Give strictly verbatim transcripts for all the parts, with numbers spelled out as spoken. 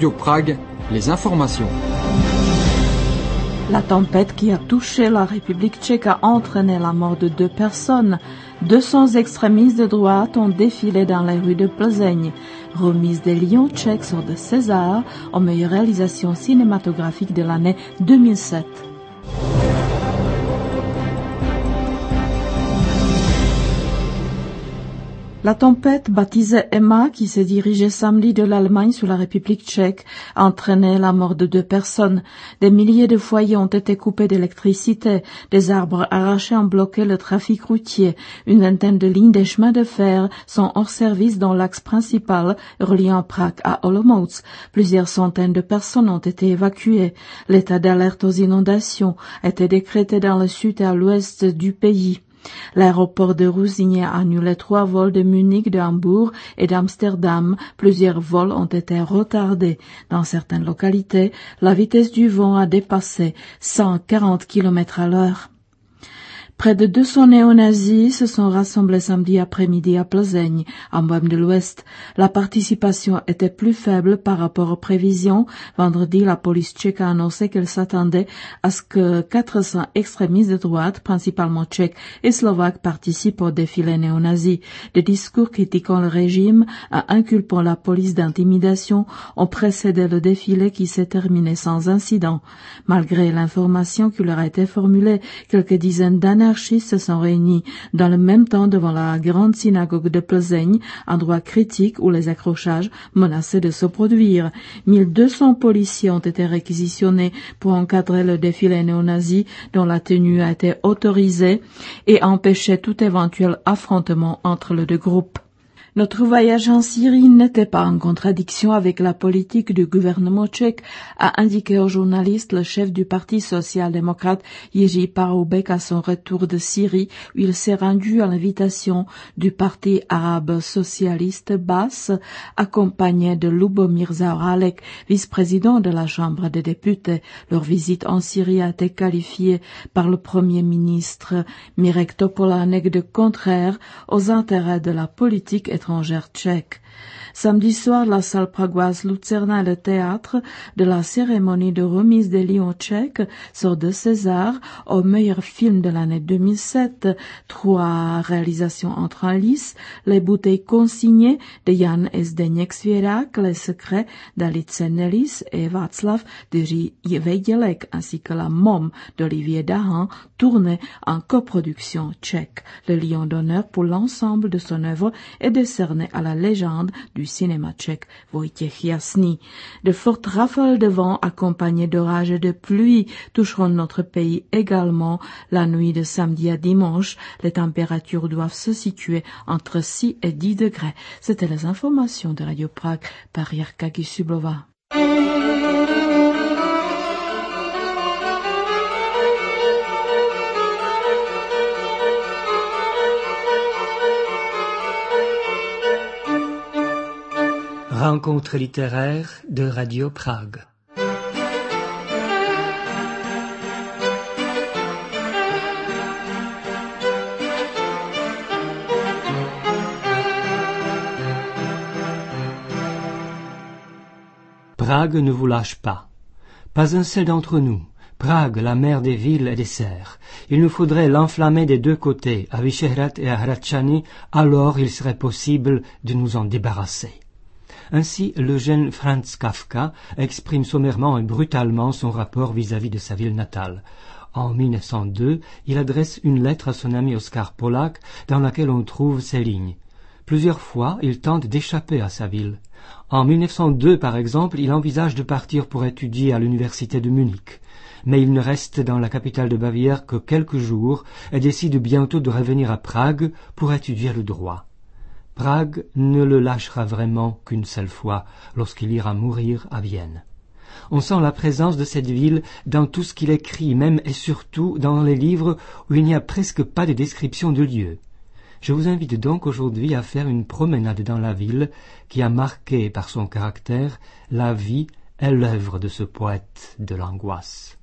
Radio Prague, les informations. La tempête qui a touché la République tchèque a entraîné la mort de deux personnes. deux cents extrémistes de droite ont défilé dans les rues de Plzeň. Remise des Lions tchèques sur de César en meilleure réalisation cinématographique de l'année deux mille sept. La tempête baptisée Emma, qui s'est dirigée samedi de l'Allemagne sur la République tchèque, a entraîné la mort de deux personnes. Des milliers de foyers ont été coupés d'électricité, des arbres arrachés ont bloqué le trafic routier, une vingtaine de lignes de chemin de fer sont hors service dans l'axe principal reliant Prague à Olomouc. Plusieurs centaines de personnes ont été évacuées. L'état d'alerte aux inondations a été décrété dans le sud et à l'ouest du pays. L'aéroport de Roussigny a annulé trois vols de Munich, de Hambourg et d'Amsterdam. Plusieurs vols ont été retardés. Dans certaines localités, la vitesse du vent a dépassé cent quarante kilomètres à l'heure. Près de deux cents néo-nazis se sont rassemblés samedi après-midi à Plzeň, en Bohême de l'Ouest. La participation était plus faible par rapport aux prévisions. Vendredi, la police tchèque a annoncé qu'elle s'attendait à ce que quatre cents extrémistes de droite, principalement tchèques et slovaques, participent au défilé néo-nazi. Des discours critiquant le régime et inculpant la police d'intimidation ont précédé le défilé qui s'est terminé sans incident. Malgré l'information qui leur a été formulée, quelques dizaines d'années se sont réunis dans le même temps devant la grande synagogue de Plzeň, endroit critique où les accrochages menaçaient de se produire. mille deux cents policiers ont été réquisitionnés pour encadrer le défilé néo-nazi dont la tenue a été autorisée et empêcher tout éventuel affrontement entre les deux groupes. Notre voyage en Syrie n'était pas en contradiction avec la politique du gouvernement tchèque, a indiqué aux journalistes le chef du Parti social-démocrate Jiří Paroubek à son retour de Syrie, où il s'est rendu à l'invitation du Parti arabe socialiste basse, accompagné de Lubomir Zaoralek, vice-président de la Chambre des députés. Leur visite en Syrie a été qualifiée par le Premier ministre Mirek Topolánek de contraire aux intérêts de la politique étrangère tchèque. Samedi soir, la salle pragoise Lucerna est le théâtre de la cérémonie de remise des Lions tchèques sur de César au meilleur film de l'année deux mille sept. Trois réalisations entrent en lice: Les bouteilles consignées de Jan Zdeněk Svěrák, Les secrets d'Alice Nellis et Václav de Vejdělek, ainsi que La Môme d'Olivier Dahan, tournée en coproduction tchèque. Le Lion d'honneur pour l'ensemble de son œuvre est décerné à la légende du cinéma tchèque Vojtěch Jasný. De fortes rafales de vent accompagnées d'orages et de pluie toucheront notre pays également la nuit de samedi à dimanche. Les températures doivent se situer entre six et dix degrés. C'était les informations de Radio Prague par Jarka Gisublova. Rencontre littéraire de Radio Prague. Prague ne vous lâche pas. Pas un seul d'entre nous. Prague, la mère des villes et des serres. Il nous faudrait l'enflammer des deux côtés, à Vyšehrad et à Hradčany, alors il serait possible de nous en débarrasser. Ainsi, le jeune Franz Kafka exprime sommairement et brutalement son rapport vis-à-vis de sa ville natale. En mille neuf cent deux, il adresse une lettre à son ami Oskar Polák, dans laquelle on trouve ces lignes. Plusieurs fois, il tente d'échapper à sa ville. En mille neuf cent deux, par exemple, il envisage de partir pour étudier à l'université de Munich. Mais il ne reste dans la capitale de Bavière que quelques jours et décide bientôt de revenir à Prague pour étudier le droit. Prague ne le lâchera vraiment qu'une seule fois, lorsqu'il ira mourir à Vienne. On sent la présence de cette ville dans tout ce qu'il écrit, même et surtout dans les livres où il n'y a presque pas de description de lieux. Je vous invite donc aujourd'hui à faire une promenade dans la ville qui a marqué par son caractère la vie et l'œuvre de ce poète de l'angoisse.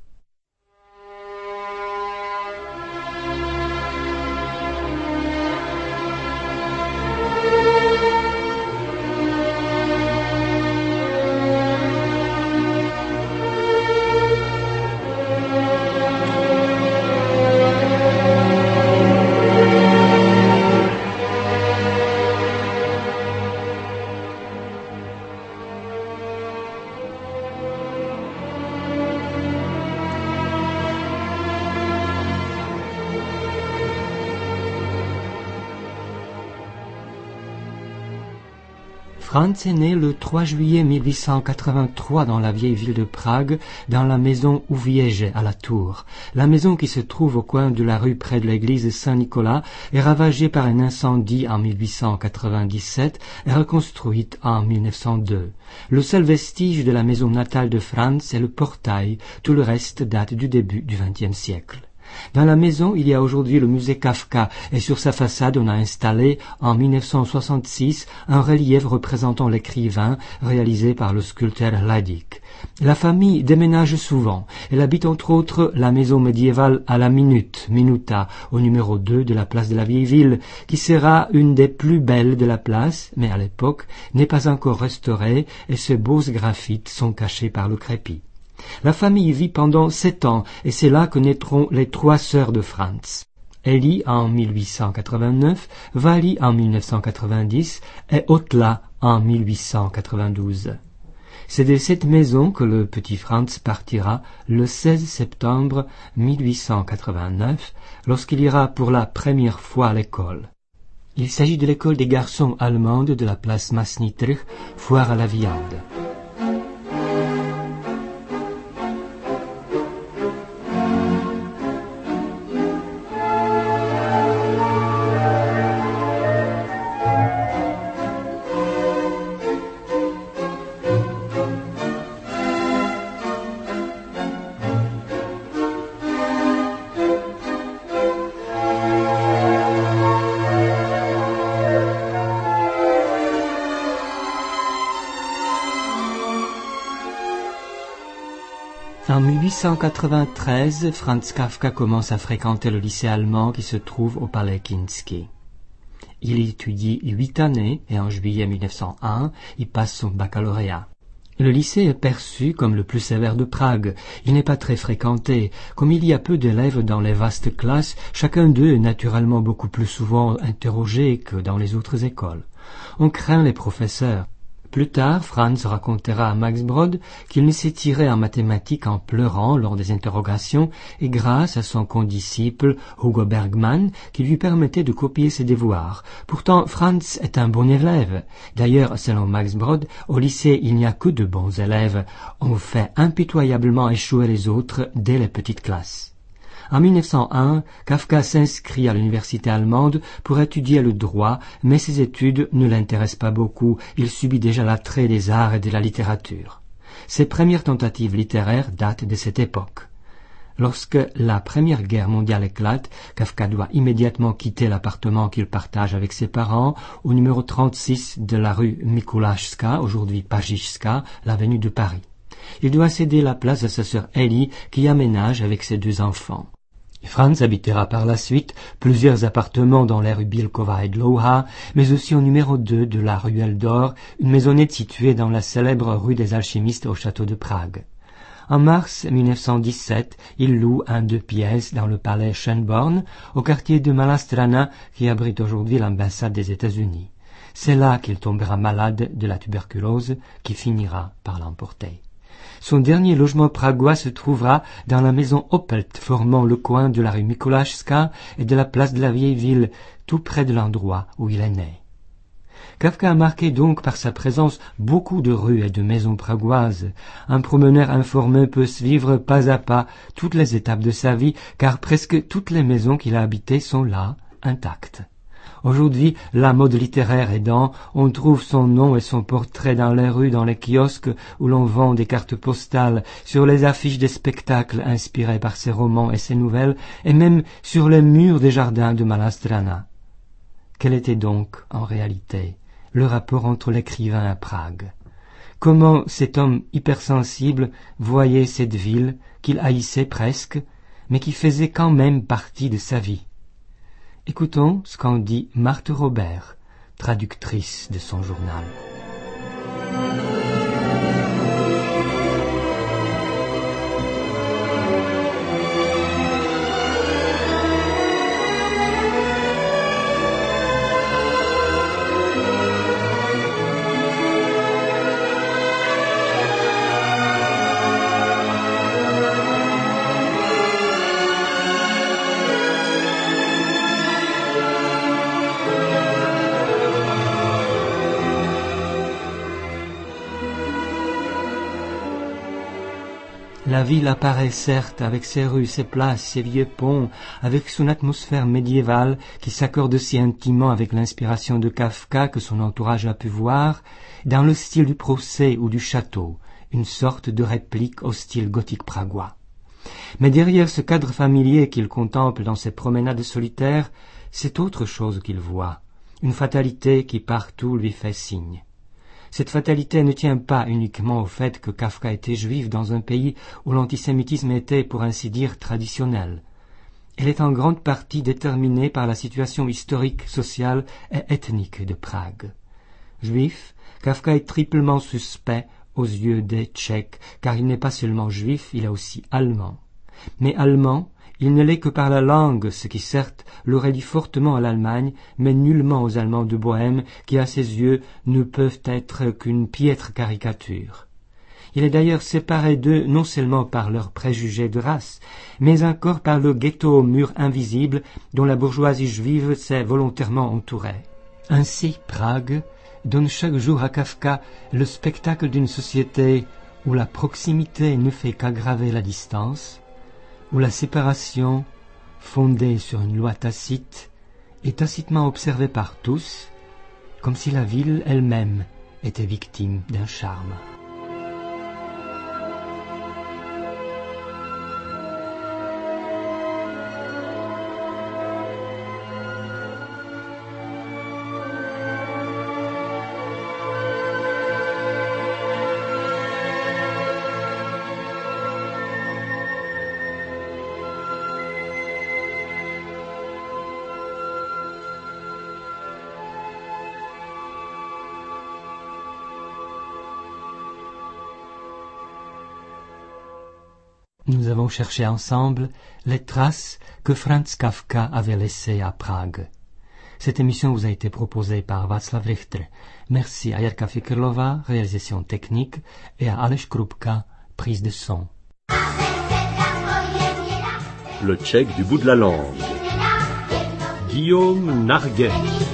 Franz est né le trois juillet mille huit cent quatre-vingt-trois dans la vieille ville de Prague, dans la maison Uwieże à la Tour. La maison qui se trouve au coin de la rue près de l'église Saint-Nicolas est ravagée par un incendie en mille huit cent quatre-vingt-dix-sept et reconstruite en mille neuf cent deux. Le seul vestige de la maison natale de Franz est le portail, tout le reste date du début du vingtième siècle. Dans la maison, il y a aujourd'hui le musée Kafka et sur sa façade, on a installé en mille neuf cent soixante-six un relief représentant l'écrivain réalisé par le sculpteur Hladík. La famille déménage souvent. Elle habite entre autres la maison médiévale à la Minute, Minuta, au numéro deux de la place de la Vieille Ville, qui sera une des plus belles de la place, mais à l'époque n'est pas encore restaurée et ses beaux graphites sont cachés par le crépi. La famille vit pendant sept ans et c'est là que naîtront les trois sœurs de Franz. Elli en mille huit cent quatre-vingt-neuf, Vali en mille neuf cent quatre-vingt-dix et Otla en mille huit cent quatre-vingt-douze. C'est de cette maison que le petit Franz partira le seize septembre mille huit cent quatre-vingt-neuf lorsqu'il ira pour la première fois à l'école. Il s'agit de l'école des garçons allemande de la place Masnitrich, foire à la viande. En mille huit cent quatre-vingt-treize, Franz Kafka commence à fréquenter le lycée allemand qui se trouve au Palais Kinski. Il y étudie huit années et en juillet mille neuf cent un, il passe son baccalauréat. Le lycée est perçu comme le plus sévère de Prague. Il n'est pas très fréquenté. Comme il y a peu d'élèves dans les vastes classes, chacun d'eux est naturellement beaucoup plus souvent interrogé que dans les autres écoles. On craint les professeurs. Plus tard, Franz racontera à Max Brod qu'il ne s'est tiré en mathématiques en pleurant lors des interrogations et grâce à son condisciple Hugo Bergmann qui lui permettait de copier ses devoirs. Pourtant, Franz est un bon élève. D'ailleurs, selon Max Brod, au lycée il n'y a que de bons élèves. On fait impitoyablement échouer les autres dès les petites classes. En mille neuf cent un, Kafka s'inscrit à l'université allemande pour étudier le droit, mais ses études ne l'intéressent pas beaucoup. Il subit déjà l'attrait des arts et de la littérature. Ses premières tentatives littéraires datent de cette époque. Lorsque la Première Guerre mondiale éclate, Kafka doit immédiatement quitter l'appartement qu'il partage avec ses parents au numéro trente-six de la rue Mikulajska, aujourd'hui Pajiška, l'avenue de Paris. Il doit céder la place à sa sœur Elli qui aménage avec ses deux enfants. Franz habitera par la suite plusieurs appartements dans les rues Bilkova et Dlouhá, mais aussi au numéro deux de la ruelle d'Or, une maisonnette située dans la célèbre rue des Alchimistes au château de Prague. En mars mille neuf cent dix-sept, il loue un deux pièces dans le palais Schönborn, au quartier de Malá qui abrite aujourd'hui l'ambassade des États-Unis. C'est là qu'il tombera malade de la tuberculose qui finira par l'emporter. Son dernier logement pragois se trouvera dans la maison Oppelt, formant le coin de la rue Mikulajska et de la place de la Vieille Ville, tout près de l'endroit où il est né. Kafka a marqué donc par sa présence beaucoup de rues et de maisons pragoises. Un promeneur informé peut suivre pas à pas toutes les étapes de sa vie, car presque toutes les maisons qu'il a habitées sont là, intactes. Aujourd'hui, la mode littéraire aidant, on trouve son nom et son portrait dans les rues, dans les kiosques où l'on vend des cartes postales, sur les affiches des spectacles inspirés par ses romans et ses nouvelles, et même sur les murs des jardins de Malá Strana. Quel était donc, en réalité, le rapport entre l'écrivain et Prague? Comment cet homme hypersensible voyait cette ville qu'il haïssait presque, mais qui faisait quand même partie de sa vie? Écoutons ce qu'en dit Marthe Robert, traductrice de son journal. La ville apparaît certes avec ses rues, ses places, ses vieux ponts, avec son atmosphère médiévale qui s'accorde si intimement avec l'inspiration de Kafka que son entourage a pu voir, dans le style du procès ou du château, une sorte de réplique au style gothique pragois. Mais derrière ce cadre familier qu'il contemple dans ses promenades solitaires, c'est autre chose qu'il voit, une fatalité qui partout lui fait signe. Cette fatalité ne tient pas uniquement au fait que Kafka était juif dans un pays où l'antisémitisme était, pour ainsi dire, traditionnel. Elle est en grande partie déterminée par la situation historique, sociale et ethnique de Prague. Juif, Kafka est triplement suspect aux yeux des Tchèques, car il n'est pas seulement juif, il est aussi allemand. Mais allemand, il ne l'est que par la langue, ce qui certes le relie fortement à l'Allemagne, mais nullement aux Allemands de Bohême, qui à ses yeux ne peuvent être qu'une piètre caricature. Il est d'ailleurs séparé d'eux non seulement par leurs préjugés de race, mais encore par le ghetto au mur invisible dont la bourgeoisie juive s'est volontairement entourée. Ainsi, Prague donne chaque jour à Kafka le spectacle d'une société où la proximité ne fait qu'aggraver la distance, où la séparation, fondée sur une loi tacite, est tacitement observée par tous, comme si la ville elle-même était victime d'un charme. Nous avons cherché ensemble les traces que Franz Kafka avait laissées à Prague. Cette émission vous a été proposée par Václav Richter. Merci à Jarka Fikrlova, réalisation technique, et à Aleš Krupka, prise de son. Le tchèque du bout de la langue. Guillaume Narguet.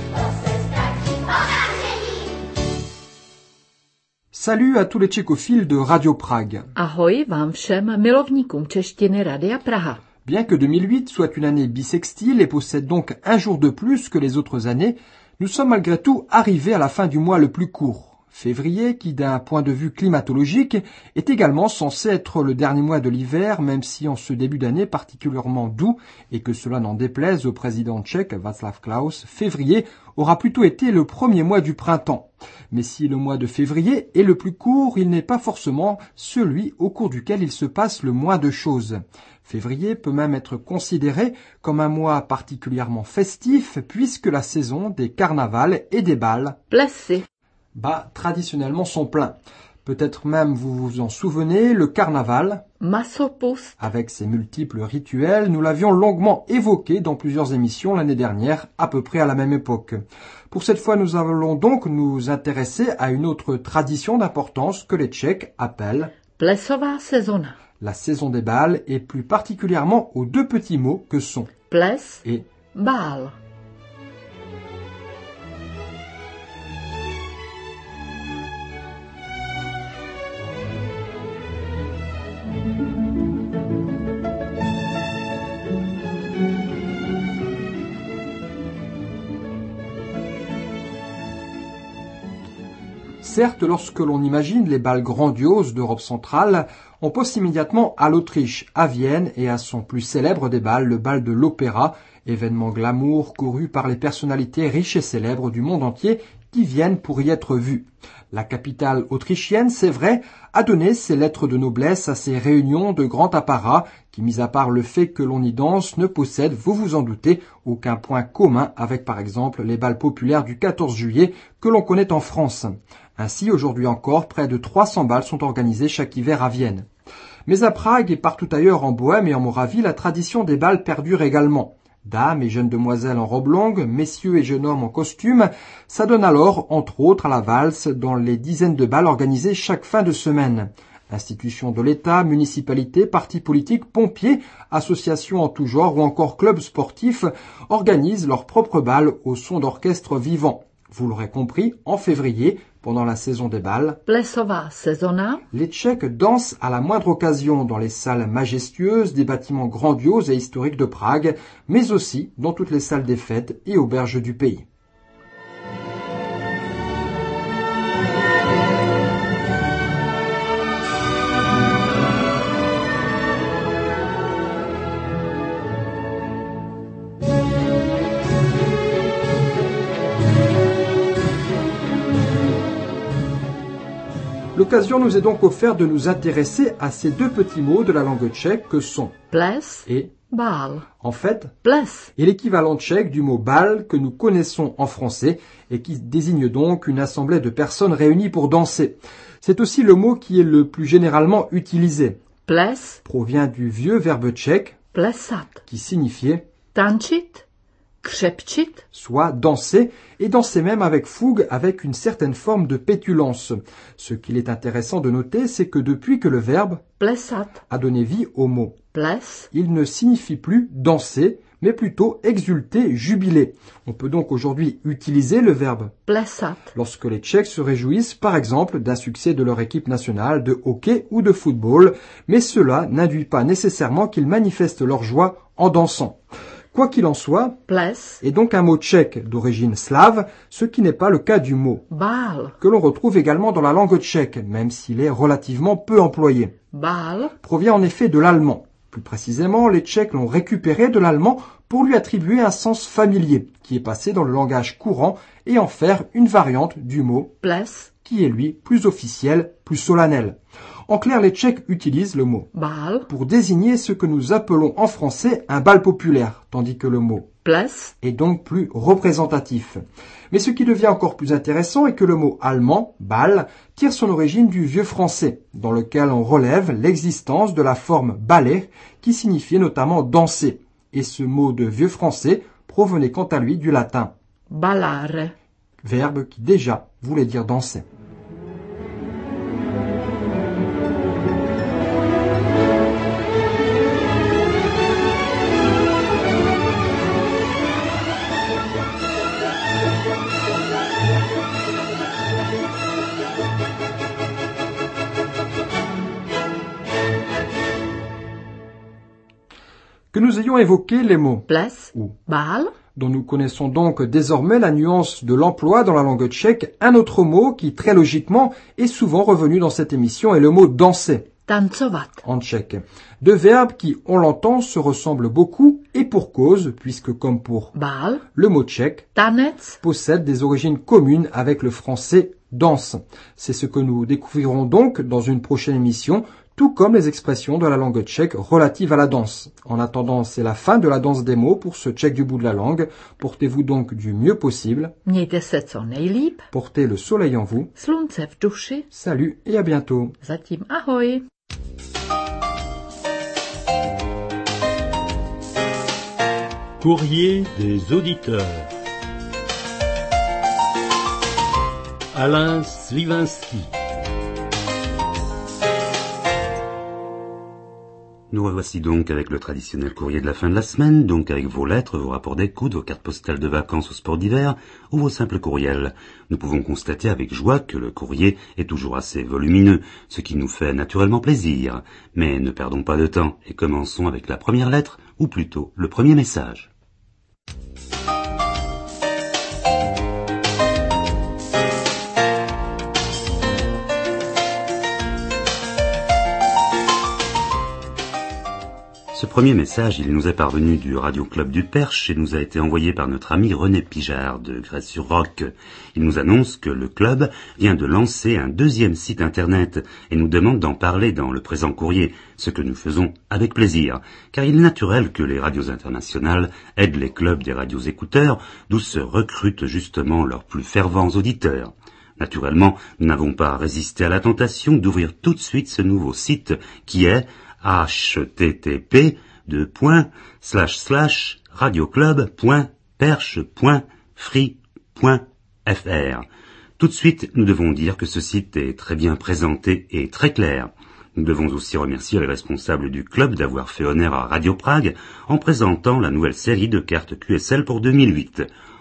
Salut à tous les tchécophiles de Radio Prague. Ahoj vám všem milovníkům češtiny Radia Praha. Bien que deux mille huit soit une année bissextile et possède donc un jour de plus que les autres années, nous sommes malgré tout arrivés à la fin du mois le plus court. Février, qui d'un point de vue climatologique est également censé être le dernier mois de l'hiver, même si en ce début d'année particulièrement doux, et que cela n'en déplaise au président tchèque Václav Klaus, février aura plutôt été le premier mois du printemps. Mais si le mois de février est le plus court, il n'est pas forcément celui au cours duquel il se passe le moins de choses. Février peut même être considéré comme un mois particulièrement festif, puisque la saison des carnavals et des bals Placé. Bah, traditionnellement sont pleins. Peut-être même vous vous en souvenez, le carnaval, Masopust. avec ses multiples rituels, nous l'avions longuement évoqué dans plusieurs émissions l'année dernière, à peu près à la même époque. Pour cette fois, nous allons donc nous intéresser à une autre tradition d'importance que les Tchèques appellent Plesová sezona. la saison des bals, et plus particulièrement aux deux petits mots que sont Ples. et Bál. Certes, lorsque l'on imagine les bals grandioses d'Europe centrale, on pense immédiatement à l'Autriche, à Vienne et à son plus célèbre des bals, le bal de l'Opéra, événement glamour couru par les personnalités riches et célèbres du monde entier qui viennent pour y être vues. La capitale autrichienne, c'est vrai, a donné ses lettres de noblesse à ces réunions de grand apparat qui, mis à part le fait que l'on y danse, ne possèdent, vous vous en doutez, aucun point commun avec par exemple les bals populaires du quatorze juillet que l'on connaît en France. Ainsi, aujourd'hui encore, près de trois cents bals sont organisés chaque hiver à Vienne. Mais à Prague et partout ailleurs en Bohême et en Moravie, la tradition des bals perdure également. Dames et jeunes demoiselles en robe longue, messieurs et jeunes hommes en costume, ça donne alors, entre autres, à la valse dans les dizaines de bals organisés chaque fin de semaine. Institutions de l'État, municipalités, partis politiques, pompiers, associations en tout genre ou encore clubs sportifs organisent leurs propres bals au son d'orchestres vivants. Vous l'aurez compris, en février, pendant la saison des bals. Plesová sezona. Les Tchèques dansent à la moindre occasion dans les salles majestueuses des bâtiments grandioses et historiques de Prague, mais aussi dans toutes les salles des fêtes et auberges du pays. L'occasion nous est donc offerte de nous intéresser à ces deux petits mots de la langue tchèque que sont Ples et bal. En fait, Ples est l'équivalent tchèque du mot bal que nous connaissons en français et qui désigne donc une assemblée de personnes réunies pour danser. C'est aussi le mot qui est le plus généralement utilisé. Ples Provient du vieux verbe tchèque plesat. qui signifiait Tančit, křepčit. soit danser, et danser même avec fougue, avec une certaine forme de pétulance. Ce qu'il est intéressant de noter, c'est que depuis que le verbe Plesat. a donné vie au mot, Ples il ne signifie plus danser, mais plutôt exulter, jubiler. On peut donc aujourd'hui utiliser le verbe plesat. lorsque les Tchèques se réjouissent, par exemple, d'un succès de leur équipe nationale de hockey ou de football, mais cela n'induit pas nécessairement qu'ils manifestent leur joie en dansant. Quoi qu'il en soit, Ples est donc un mot tchèque d'origine slave, ce qui n'est pas le cas du mot, bal. que l'on retrouve également dans la langue tchèque, même s'il est relativement peu employé. Bal Provient en effet de l'allemand. Plus précisément, les Tchèques l'ont récupéré de l'allemand pour lui attribuer un sens familier, qui est passé dans le langage courant et en faire une variante du mot, Ples qui est lui plus officiel, plus solennel. En clair, les Tchèques utilisent le mot bal. pour désigner ce que nous appelons en français un bal populaire, tandis que le mot Ples est donc plus représentatif. Mais ce qui devient encore plus intéressant est que le mot allemand, bal, tire son origine du vieux français, dans lequel on relève l'existence de la forme ballet, qui signifiait notamment danser. Et ce mot de vieux français provenait quant à lui du latin, ballare. verbe qui déjà voulait dire danser. Que nous ayons évoqué les mots Ples ou bal. dont nous connaissons donc désormais la nuance de l'emploi dans la langue tchèque, un autre mot qui, très logiquement, est souvent revenu dans cette émission est le mot danser, Tancovat. en tchèque. Deux verbes qui, on l'entend, se ressemblent beaucoup et pour cause, puisque comme pour Bal. le mot tchèque, Tanec. possède des origines communes avec le français danse. C'est ce que nous découvrirons donc dans une prochaine émission, tout comme les expressions de la langue tchèque relatives à la danse. En attendant, c'est la fin de la danse des mots pour ce tchèque du bout de la langue. Portez-vous donc du mieux possible. Mějte se co nejlíp. Portez le soleil en vous. Slunce v duši. Salut et à bientôt. Zatím ahoj. Courrier des auditeurs. Alain Slivinski. Nous revoici donc avec le traditionnel courrier de la fin de la semaine, donc avec vos lettres, vos rapports d'écoute, vos cartes postales de vacances ou sports d'hiver, ou vos simples courriels. Nous pouvons constater avec joie que le courrier est toujours assez volumineux, ce qui nous fait naturellement plaisir. Mais ne perdons pas de temps et commençons avec la première lettre, ou plutôt le premier message. Ce premier message, il nous est parvenu du Radio Club du Perche et nous a été envoyé par notre ami René Pijard de Grèce-sur-Roc. Il nous annonce que le club vient de lancer un deuxième site internet et nous demande d'en parler dans le présent courrier, ce que nous faisons avec plaisir, car il est naturel que les radios internationales aident les clubs des radios écouteurs, d'où se recrutent justement leurs plus fervents auditeurs. Naturellement, nous n'avons pas résisté à la tentation d'ouvrir tout de suite ce nouveau site qui est h t t p deux points slash slash radioclub point perche point free point f r. Tout de suite, nous devons dire que ce site est très bien présenté et très clair. Nous devons aussi remercier les responsables du club d'avoir fait honneur à Radio Prague en présentant la nouvelle série de cartes Q S L pour deux mille huit.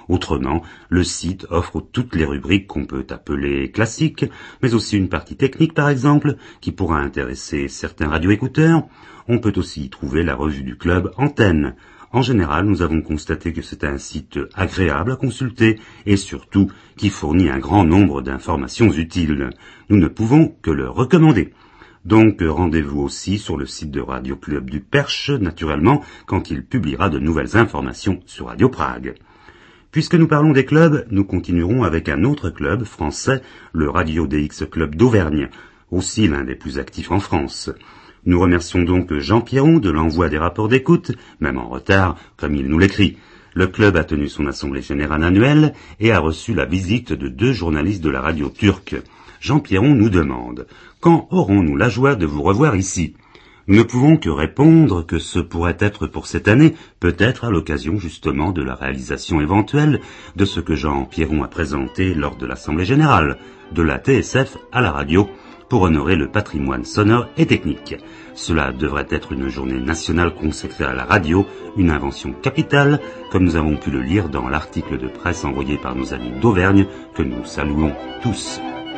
Autrement, le site offre toutes les rubriques qu'on peut appeler classiques, mais aussi une partie technique par exemple, qui pourra intéresser certains radioécouteurs. On peut aussi y trouver la revue du club Antenne. En général, nous avons constaté que c'est un site agréable à consulter et surtout qui fournit un grand nombre d'informations utiles. Nous ne pouvons que le recommander. Donc rendez-vous aussi sur le site de Radio Club du Perche, naturellement, quand il publiera de nouvelles informations sur Radio Prague. Puisque nous parlons des clubs, nous continuerons avec un autre club français, le Radio D X Club d'Auvergne, aussi l'un des plus actifs en France. Nous remercions donc Jean Pierron de l'envoi des rapports d'écoute, même en retard, comme il nous l'écrit. Le club a tenu son assemblée générale annuelle et a reçu la visite de deux journalistes de la radio turque. Jean Pierron nous demande « Quand aurons-nous la joie de vous revoir ici ?» Nous ne pouvons que répondre que ce pourrait être pour cette année, peut-être à l'occasion justement de la réalisation éventuelle de ce que Jean Pierron a présenté lors de l'assemblée générale, de la T S F à la radio, pour honorer le patrimoine sonore et technique. Cela devrait être une journée nationale consacrée à la radio, une invention capitale, comme nous avons pu le lire dans l'article de presse envoyé par nos amis d'Auvergne, que nous saluons tous.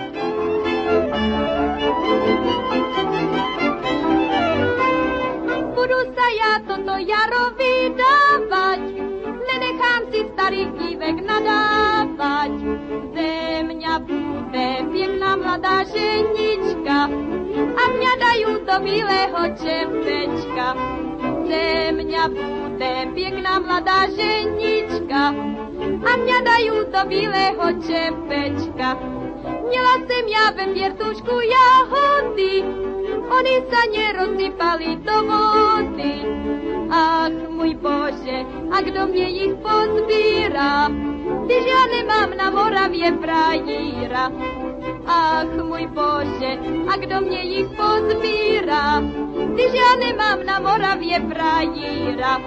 Starý dívek nadávat, ze mňa bude pěkná mladá ženička a mňa dajú do bílého čepečka. Ze mňa bude pěkná mladá ženička a mňa dajú do bílého čepečka. Měla jsem já ve věrtušku jahody, oni sa nerozsypali do vody. Ach, můj Bože, a kdo mě jich pozbírá, když já nemám na Moravě frajíra. Ach, můj Bože, a kdo mě jich pozbírá, když já nemám na Moravě frajíra.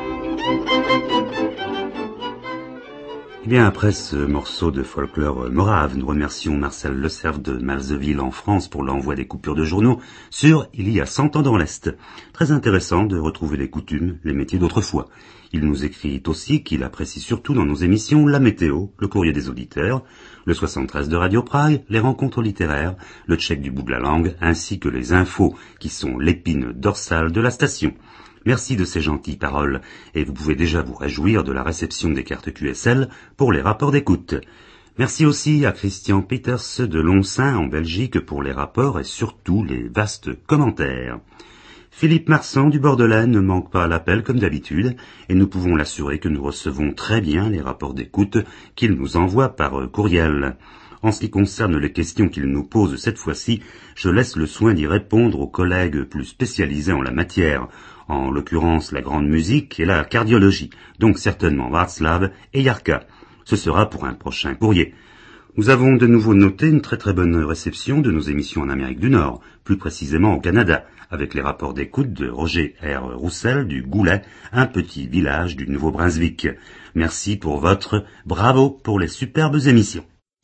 Eh bien, après ce morceau de folklore morave, nous remercions Marcel Le Cerf de Malzeville en France pour l'envoi des coupures de journaux sur Il y a cent ans dans l'Est. Très intéressant de retrouver les coutumes, les métiers d'autrefois. Il nous écrit aussi qu'il apprécie surtout dans nos émissions la météo, le courrier des auditeurs, le soixante-treize de Radio Prague, les rencontres littéraires, le tchèque du bout de la langue, ainsi que les infos qui sont l'épine dorsale de la station. Merci de ces gentilles paroles, et vous pouvez déjà vous réjouir de la réception des cartes Q S L pour les rapports d'écoute. Merci aussi à Christian Peters de Lonsin en Belgique pour les rapports et surtout les vastes commentaires. Philippe Marsan du Bordelais ne manque pas à l'appel comme d'habitude, et nous pouvons l'assurer que nous recevons très bien les rapports d'écoute qu'il nous envoie par courriel. En ce qui concerne les questions qu'il nous pose cette fois-ci, je laisse le soin d'y répondre aux collègues plus spécialisés en la matière, en l'occurrence la grande musique et la cardiologie, donc certainement Václav et Yarka. Ce sera pour un prochain courrier. Nous avons de nouveau noté une très très bonne réception de nos émissions en Amérique du Nord, plus précisément au Canada, avec les rapports d'écoute de Roger R. Roussel du Goulet, un petit village du Nouveau-Brunswick. Merci pour votre bravo pour les superbes émissions.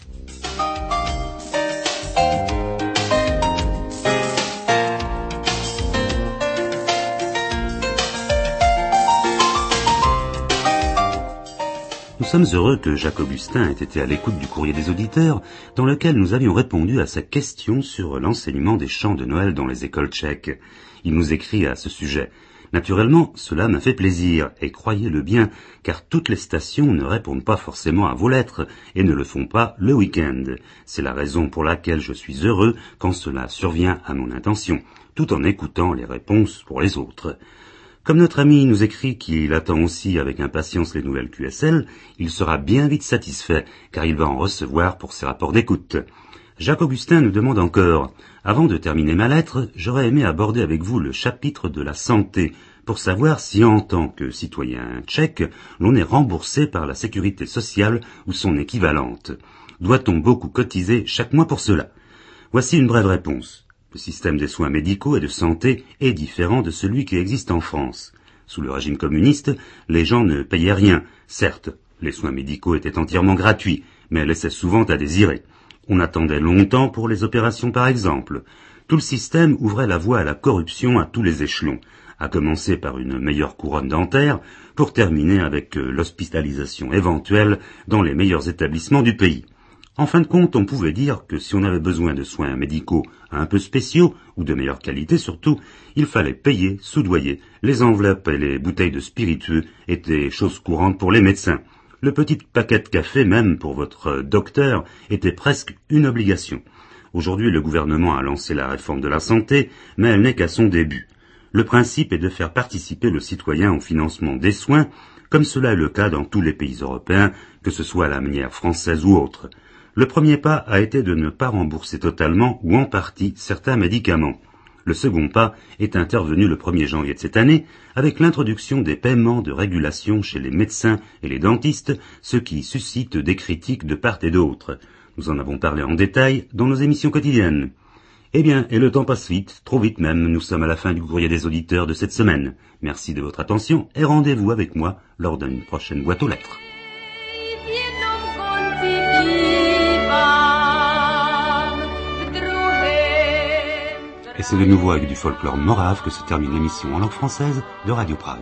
Nous sommes heureux que Jacques Augustin ait été à l'écoute du courrier des auditeurs, dans lequel nous avions répondu à sa question sur l'enseignement des chants de Noël dans les écoles tchèques. Il nous écrit à ce sujet. Naturellement, cela m'a fait plaisir, et croyez-le bien, car toutes les stations ne répondent pas forcément à vos lettres, et ne le font pas le week-end. C'est la raison pour laquelle je suis heureux quand cela survient à mon intention, tout en écoutant les réponses pour les autres. Comme notre ami nous écrit qu'il attend aussi avec impatience les nouvelles Q S L, il sera bien vite satisfait, car il va en recevoir pour ses rapports d'écoute. Jacques Augustin nous demande encore « Avant de terminer ma lettre, j'aurais aimé aborder avec vous le chapitre de la santé, pour savoir si en tant que citoyen tchèque, l'on est remboursé par la sécurité sociale ou son équivalente. Doit-on beaucoup cotiser chaque mois pour cela ? Voici une brève réponse. Le système des soins médicaux et de santé est différent de celui qui existe en France. Sous le régime communiste, les gens ne payaient rien. Certes, les soins médicaux étaient entièrement gratuits, mais laissaient souvent à désirer. On attendait longtemps pour les opérations par exemple. Tout le système ouvrait la voie à la corruption à tous les échelons. à commencer par une meilleure couronne dentaire, pour terminer avec l'hospitalisation éventuelle dans les meilleurs établissements du pays. En fin de compte, on pouvait dire que si on avait besoin de soins médicaux un peu spéciaux, ou de meilleure qualité surtout, il fallait payer, soudoyer. Les enveloppes et les bouteilles de spiritueux étaient chose courante pour les médecins. Le petit paquet de café, même pour votre docteur, était presque une obligation. Aujourd'hui, le gouvernement a lancé la réforme de la santé, mais elle n'est qu'à son début. Le principe est de faire participer le citoyen au financement des soins, comme cela est le cas dans tous les pays européens, que ce soit à la manière française ou autre. Le premier pas a été de ne pas rembourser totalement ou en partie certains médicaments. Le second pas est intervenu le premier janvier de cette année avec l'introduction des paiements de régulation chez les médecins et les dentistes, ce qui suscite des critiques de part et d'autre. Nous en avons parlé en détail dans nos émissions quotidiennes. Eh bien, et le temps passe vite, trop vite même, nous sommes à la fin du courrier des auditeurs de cette semaine. Merci de votre attention et rendez-vous avec moi lors d'une prochaine boîte aux lettres. Et c'est de nouveau avec du folklore morave que se termine l'émission en langue française de Radio Prague.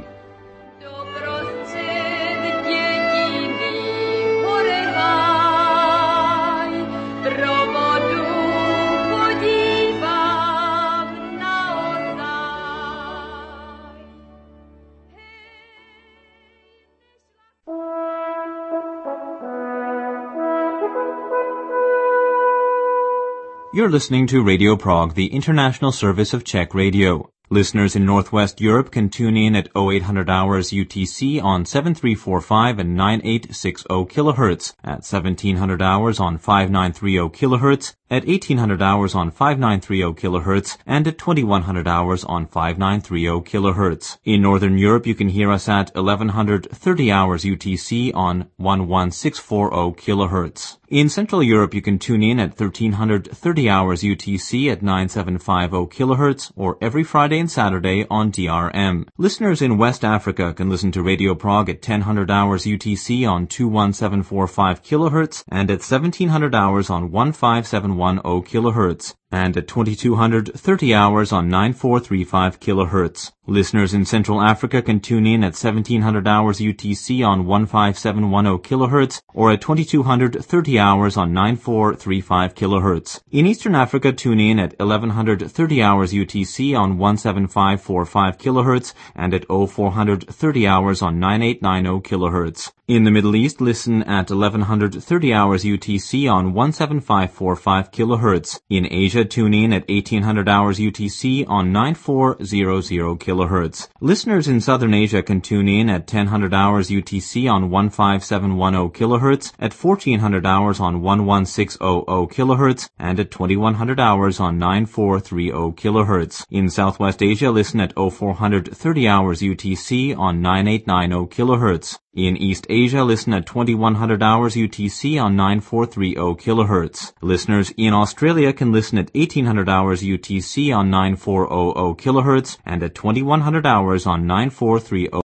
You're listening to Radio Prague, the international service of Czech radio. Listeners in Northwest Europe can tune in at oh eight hundred hours U T C on seven three four five and nine eight six zero kilohertz, at seventeen hundred hours on five nine three zero kilohertz, at eighteen hundred hours on five nine three zero kilohertz, and at twenty-one hundred hours on five nine three zero kilohertz. In Northern Europe, you can hear us at eleven thirty hours U T C on eleven six four zero kilohertz. In Central Europe, you can tune in at thirteen thirty hours U T C at nine seven five zero kilohertz, or every Friday and Saturday on D R M. Listeners in West Africa can listen to Radio Prague at ten hundred hours U T C on two one seven four five kilohertz, and at seventeen hundred hours on fifteen seven one zero kilohertz, and at twenty-two thirty hours on nine four three five kilohertz. Listeners in Central Africa can tune in at seventeen hundred hours U T C on fifteen seven one zero kilohertz, or at twenty-two thirty hours on nine four three five kilohertz. In Eastern Africa, tune in at eleven thirty hours U T C on seventeen five four five kilohertz, and at oh four thirty hours on nine eight nine zero kilohertz. In the Middle East, listen at eleven thirty hours U T C on seventeen five four five kilohertz. In Asia, tune in at eighteen hundred hours U T C on nine four zero zero kilohertz. Listeners in Southern Asia can tune in at ten hundred hours U T C on fifteen seven one zero kilohertz, at fourteen hundred hours on eleven six zero zero kilohertz, and at twenty-one hundred hours on nine four three zero kilohertz. In Southwest Asia, listen at oh four thirty hours U T C on nine eight nine zero kilohertz. In East Asia, listen at twenty-one hundred hours U T C on nine four three zero kilohertz. Listeners in Australia can listen at eighteen hundred hours U T C on nine four zero zero kilohertz, and at twenty-one hundred hours on nine four three zero